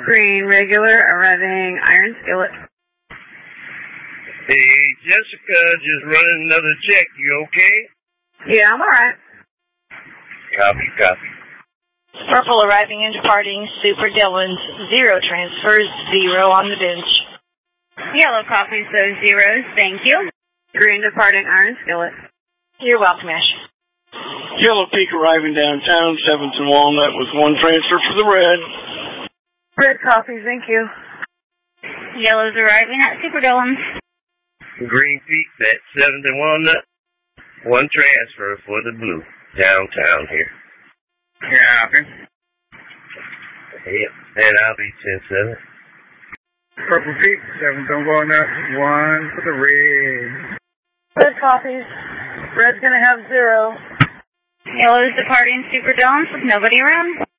Green regular arriving Iron Skillet. Hey, Jessica, just running another check. You okay? Yeah, I'm alright. Copy. Purple arriving and departing Super Dillons. 0 transfers, 0 on the bench. Yellow copies those zeros, thank you. Green departing Iron Skillet. You're welcome, Ash. Yellow Peak arriving downtown, 7th and Walnut with 1 transfer for the red. Red copies, thank you. Yellow's arriving at Super Dillons. Green Peaks at 7th and Walnut. 1 transfer for the blue. Downtown here. Copy. Yep, and I'll be 10-7. Purple Peak, 7th and Walnut, 1 for the red. Red copies. Red's gonna have 0. Yellow's departing Super Dillons with nobody around.